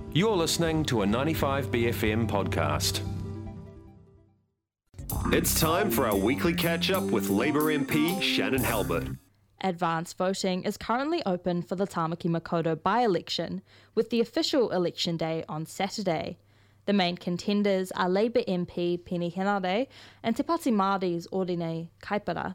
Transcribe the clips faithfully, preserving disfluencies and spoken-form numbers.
You're listening to a ninety-five B F M podcast. It's time for our weekly catch-up with Labour M P Shannon Halbert. Advance voting is currently open for the Tamaki Makaurau by-election, with the official election day on Saturday. The main contenders are Labour M P Peeni Henare and Te Pāti Māori's Orine Kaipara.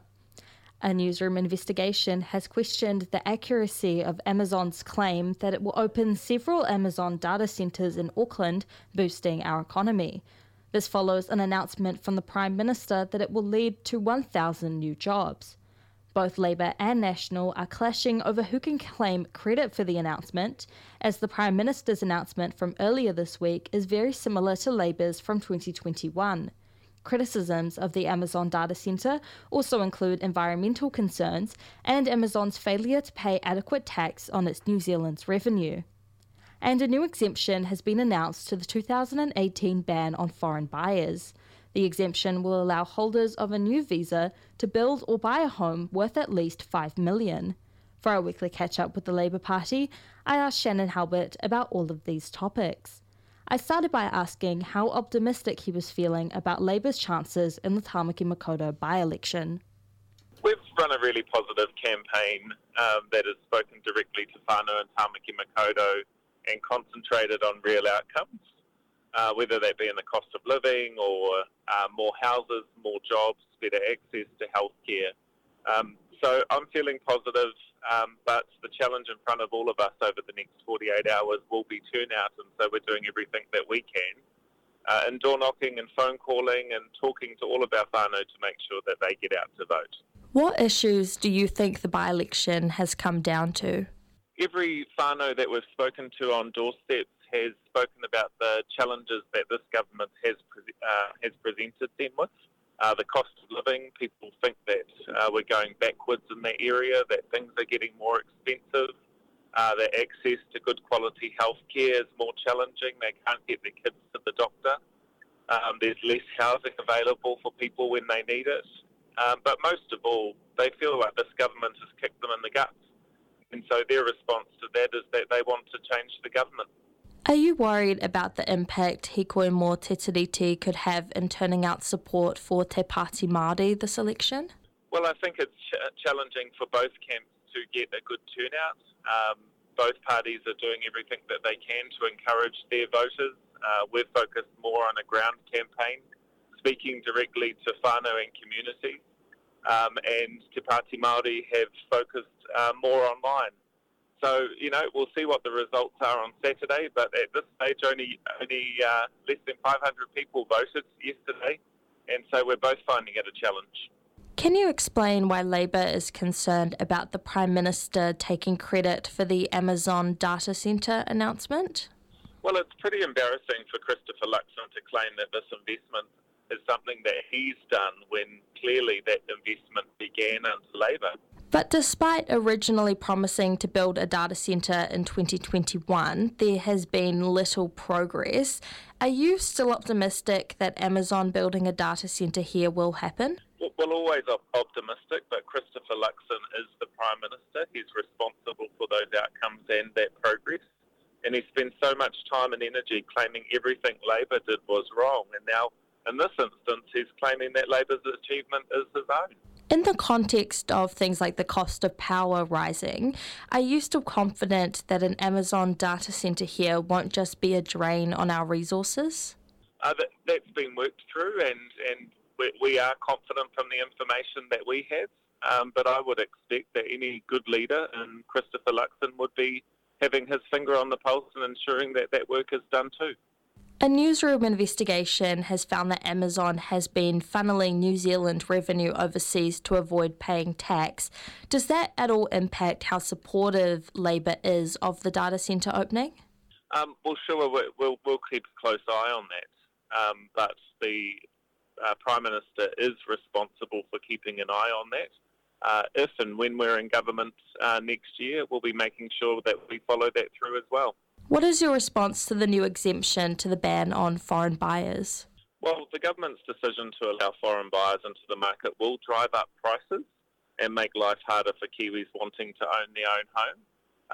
A newsroom investigation has questioned the accuracy of Amazon's claim that it will open several Amazon data centres in Auckland, boosting our economy. This follows an announcement from the Prime Minister that it will lead to one thousand new jobs. Both Labour and National are clashing over who can claim credit for the announcement, as the Prime Minister's announcement from earlier this week is very similar to Labour's from twenty twenty-one. Criticisms of the Amazon data centre also include environmental concerns and Amazon's failure to pay adequate tax on its New Zealand's revenue. And a new exemption has been announced to the two thousand eighteen ban on foreign buyers. The exemption will allow holders of a new visa to build or buy a home worth at least five million dollars. For our weekly catch-up with the Labour Party, I asked Shannon Halbert about all of these topics. I started by asking how optimistic he was feeling about Labour's chances in the Tamaki Makaurau by-election. We've run a really positive campaign um, that has spoken directly to whānau and Tamaki Makaurau and concentrated on real outcomes, uh, whether that be in the cost of living or uh, more houses, more jobs, better access to healthcare. Um, so I'm feeling positive, um, but the challenge in front of all of us over the next forty-eight hours will be turnout, and so we're doing everything that we can uh, in door knocking and phone calling and talking to all of our whānau to make sure that they get out to vote. What issues do you think the by-election has come down to? Every whānau that we've spoken to on doorsteps has spoken about the challenges that this government has pre- uh, has presented them with. Uh, the cost of living, people think that uh, we're going backwards in that area, that things are getting more expensive, uh, that access to good quality healthcare is more challenging, they can't get their kids to the doctor, um, there's less housing available for people when they need it. Um, but most of all, they feel like this government has kicked them in the guts. And so their response to that is that they want to change the government. Are you worried about the impact Hikoe mō Te Tiriti could have in turning out support for Te Pāti Māori this election? Well, I think it's ch- challenging for both camps to get a good turnout. Um, both parties are doing everything that they can to encourage their voters. Uh, we've focused more on a ground campaign, speaking directly to whānau and communities. Um, and Te Pāti Māori have focused uh, more online. So, you know, we'll see what the results are on Saturday, but at this stage only only uh, less than five hundred people voted yesterday, and so we're both finding it a challenge. Can you explain why Labour is concerned about the Prime Minister taking credit for the Amazon data centre announcement? Well, it's pretty embarrassing for Christopher Luxon to claim that this investment is something that he's done when clearly that investment began under Labour. But despite originally promising to build a data centre in twenty twenty-one, there has been little progress. Are you still optimistic that Amazon building a data centre here will happen? We're always optimistic, but Christopher Luxon is the Prime Minister. He's responsible for those outcomes and that progress. And he spends so much time and energy claiming everything Labour did was wrong. And now, in this instance, he's claiming that Labour's achievement is his own. In the context of things like the cost of power rising, are you still confident that an Amazon data centre here won't just be a drain on our resources? Uh, that, that's been worked through, and, and we, we are confident from the information that we have, um, but I would expect that any good leader in Christopher Luxon would be having his finger on the pulse and ensuring that that work is done too. A newsroom investigation has found that Amazon has been funneling New Zealand revenue overseas to avoid paying tax. Does that at all impact how supportive Labour is of the data centre opening? Um, well, sure, we'll, we'll keep a close eye on that. Um, but the uh, Prime Minister is responsible for keeping an eye on that. Uh, if and when we're in government uh, next year, we'll be making sure that we follow that through as well. What is your response to the new exemption to the ban on foreign buyers? Well, the government's decision to allow foreign buyers into the market will drive up prices and make life harder for Kiwis wanting to own their own home.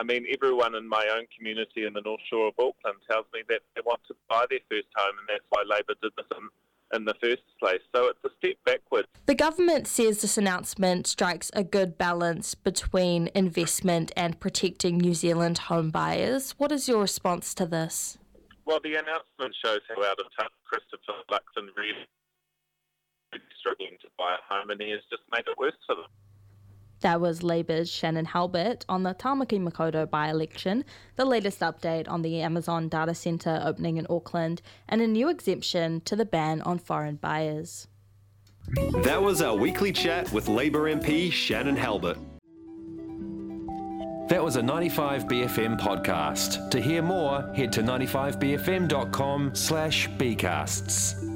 I mean, everyone in my own community in the North Shore of Auckland tells me that they want to buy their first home, and that's why Labor did this in, in the first place. So it's a step backwards. The government says this announcement strikes a good balance between investment and protecting New Zealand home buyers. What is your response to this? Well, the announcement shows how out of touch Christopher Luxon really is struggling to buy a home, and he has just made it worse for them. That was Labour's Shannon Halbert on the Tamaki Makaurau by-election, the latest update on the Amazon data centre opening in Auckland, and a new exemption to the ban on foreign buyers. That was our weekly chat with Labour M P Shannon Halbert. That was a ninety-five B F M podcast. To hear more, head to ninety-five b f m dot com slash bcasts.